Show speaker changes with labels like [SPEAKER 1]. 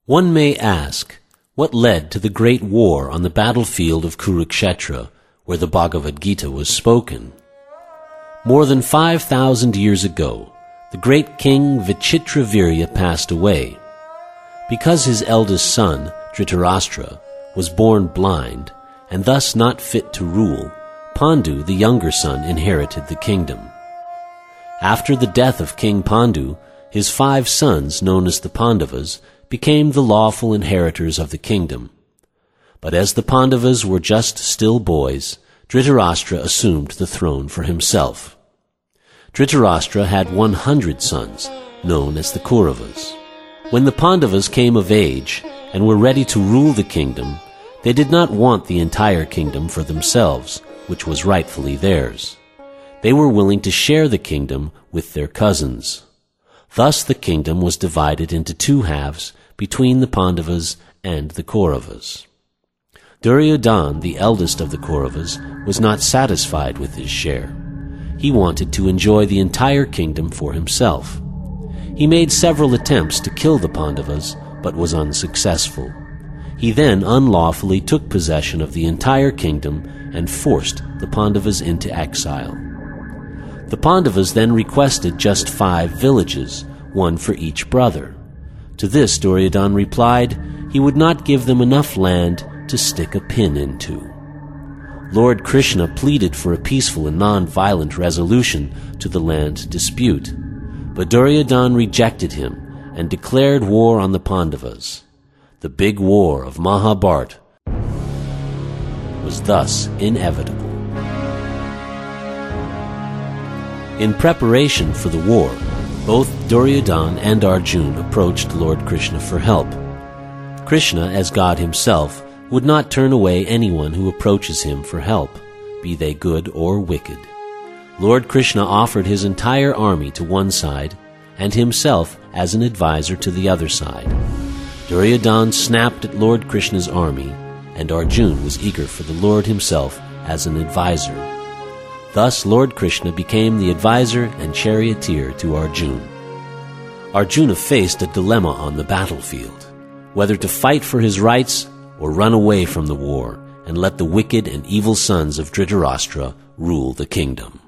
[SPEAKER 1] One may ask, what led to the great war on the battlefield of Kurukshetra, where the Bhagavad Gita was spoken? More than 5,000 years ago, the great king Vichitravirya passed away. Because his eldest son, Dhritarashtra, was born blind and thus not fit to rule, Pandu, the younger son, inherited the kingdom. After the death of King Pandu, his 5 sons, known as the Pandavas, became the lawful inheritors of the kingdom. But as the Pandavas were just still boys, Dhritarashtra assumed the throne for himself. Dhritarashtra had 100 sons, known as the Kauravas. When the Pandavas came of age and were ready to rule the kingdom, they did not want the entire kingdom for themselves, which was rightfully theirs. They were willing to share the kingdom with their cousins. Thus the kingdom was divided into 2 halves between the Pandavas and the Kauravas. Duryodhana, the eldest of the Kauravas, was not satisfied with his share. He wanted to enjoy the entire kingdom for himself. He made several attempts to kill the Pandavas, but was unsuccessful. He then unlawfully took possession of the entire kingdom and forced the Pandavas into exile. The Pandavas then requested just 5 villages, 1 for each brother. To this Duryodhana replied he would not give them enough land to stick a pin into. Lord Krishna pleaded for a peaceful and non-violent resolution to the land dispute, but Duryodhana rejected him and declared war on the Pandavas. The big war of Mahabharata was thus inevitable. In preparation for the war, both Duryodhana and Arjuna approached Lord Krishna for help. Krishna, as God himself, would not turn away anyone who approaches him for help, be they good or wicked. Lord Krishna offered his entire army to one side and himself as an advisor to the other side. Duryodhana snapped at Lord Krishna's army, and Arjuna was eager for the Lord himself as an advisor. Thus Lord Krishna became the advisor and charioteer to Arjuna. Arjuna faced a dilemma on the battlefield, whether to fight for his rights or run away from the war and let the wicked and evil sons of Dhritarashtra rule the kingdom.